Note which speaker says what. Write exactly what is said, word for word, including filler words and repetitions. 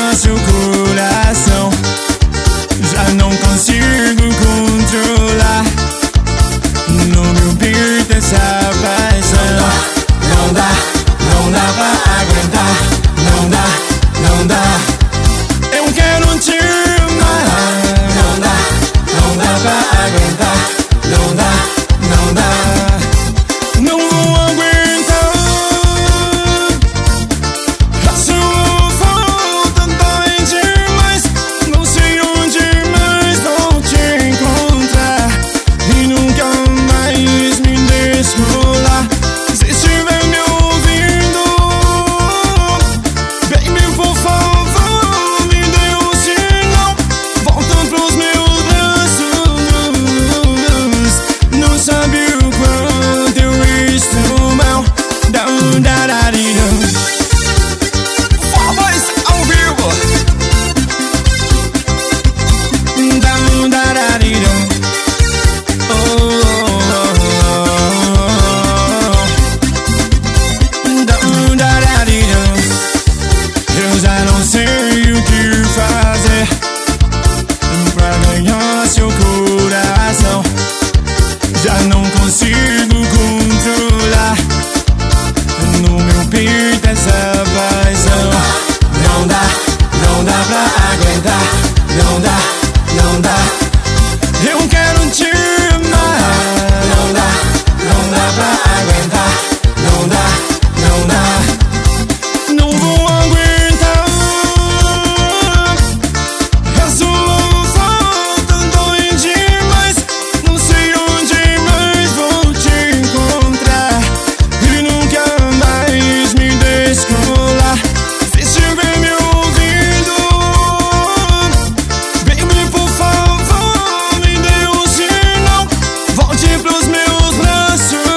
Speaker 1: ganhar seu coração. Já não consigo controlar no meu peito essa paixão. Não dá, não dá pra aguentar. Não dá, não dá. Eu quero te amar. Não dá, não dá pra aguentar. Não dá, não dá. Não vou aguentar. A sua falta dói demais. Não sei onde mais vou te encontrar e nunca mais me descolar. Se estiver me ouvindo, baby, por favor, me dê um sinal. Volta pros meus braços. Não sabe o quanto eu estou mal. Down, da, da, di, dum. Four Boys ao vivo. Down, da, da, di, dum. Oh, oh, oh. Down, da, da, di, dum. Eu já não sei o que fazer pra ganhar seu coração. Já não consigo controlar no meu peito essa paixão. Não dá, não dá pra aguentar. Não dá, não dá. Eu quero te amar. Não dá, não dá pra aguentar. Não dá, não dá. Não vou aguentar. A sua falta dói demais. Não sei onde mais vou te encontrar e nunca mais me descolar. Se estiver me ouvindo, baby, por favor, me dê um sinal. Volte pros meus braços.